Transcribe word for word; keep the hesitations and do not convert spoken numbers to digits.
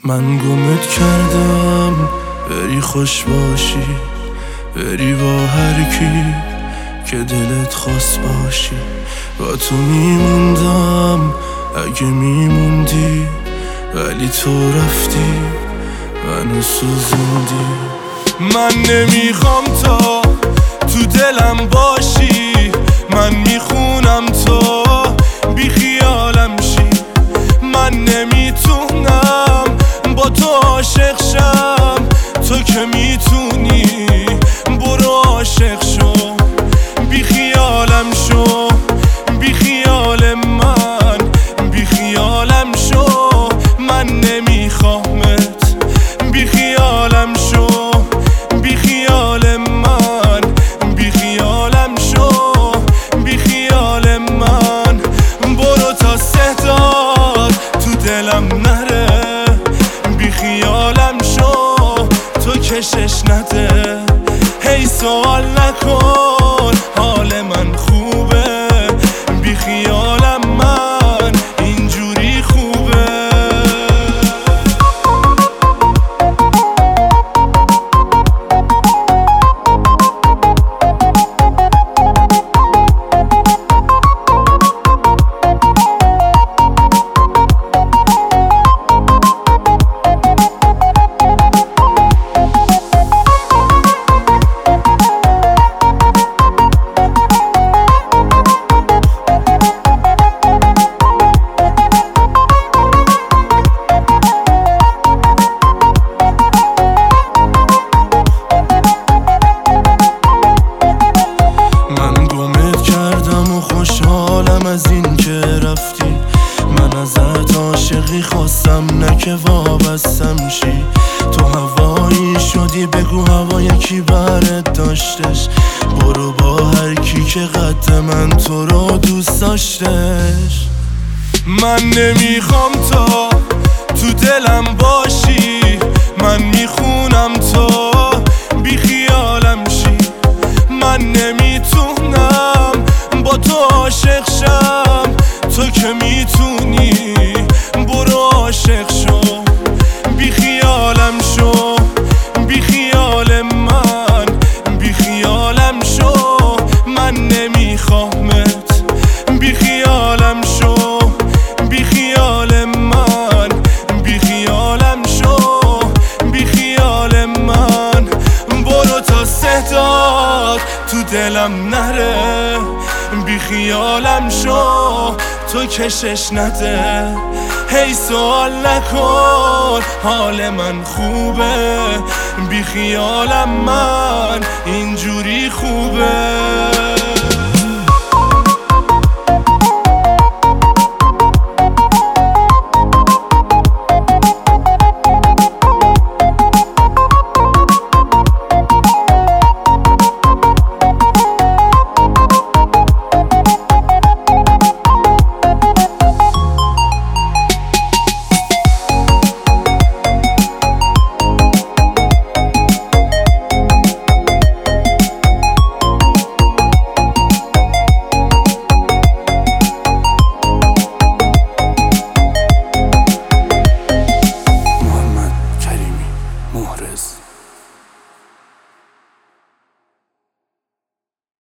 من گمت کردم بری خوش باشی، بری با هر کی که دلت خواست باشی. با تو میموندم اگه میموندی، ولی تو رفتی منو سوزوندی. من نمیخوام تا تو دلم باشی، من میخونم تو بی خیالم شی. من نمیتونم با تو عاشق شم، تو که میتونی برو عاشق شو. بی خیالم شو، بی خیال من، بی خیالم شو. من نمیخوامت، بی خیالم شو، بی خیال من، بی خیالم شو، بی خیال من. برو تا صدات تو دلم نره، بی خیالم شو، تو کشش نده. هی سوال نکن حال من خوبه، بی خیالم من اینجوری خوبه. خوشحالم از این که رفتی، من ازت عاشقی خواستم نه که وابستم شی. تو هوایی شدی، بگو هوای کی برت داشتش. برو با هر کی که قد من تو رو دوست داشتش. من نمیخوام تا تو دلم باشی، من میخونم تو بی خیالم شی. من نمیتونم با تو عاشق شم، تو که میتونی برو عاشق شو. بی خیالم شو، بی خیال من، بی خیالم شو. من نمیخوامت، بی خیالم شو، بی خیال من، بی خیالم شو، بی خیال من. برو تا صدات تو دلم نره، بی خیالم شو، تو کشش نده. هی سوال نکن حال من خوبه، بی خیالم من اینجوری خوبه.